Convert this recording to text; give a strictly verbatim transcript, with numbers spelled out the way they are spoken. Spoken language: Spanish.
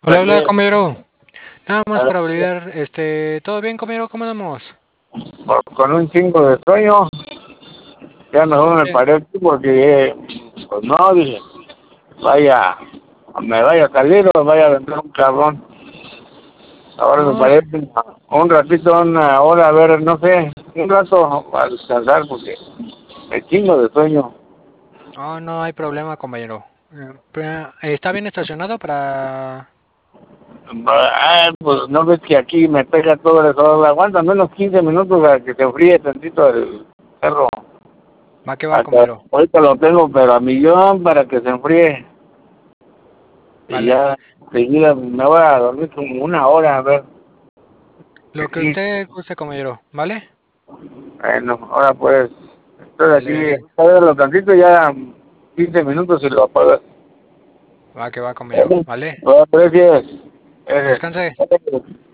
Hola, hola, Aquí, compañero. Nada más a- para validar, este, ¿todo bien, compañero? ¿Cómo andamos? por- con un chingo de sueño, ya mejor me Sí. paré aquí porque, eh, pues no, dije, vaya, me vaya a salir o vaya a vender un cabrón. Ahora me No, paré un ratito, una hora, a ver, no sé, un rato para descansar porque me chingo de sueño. no, no hay problema, compañero. Eh, pero, ¿está bien estacionado para...? Ah, pues no ves que aquí me pega todo el sol, aguanta menos quince minutos a que se enfríe tantito el perro. Va que va, Hasta compañero. ahorita lo tengo, pero a millón para que se enfríe. Y Vale. ya seguida me voy a dormir como una hora, a ver. Lo que Sí, usted guste, compañero. ¿Vale? bueno, ahora pues, estoy aquí, Vale. a verlo tantito, ya quince minutos y lo apagas. Va que va, compañero. Bueno, ¿Vale? no aprecies. Eh, Descanse.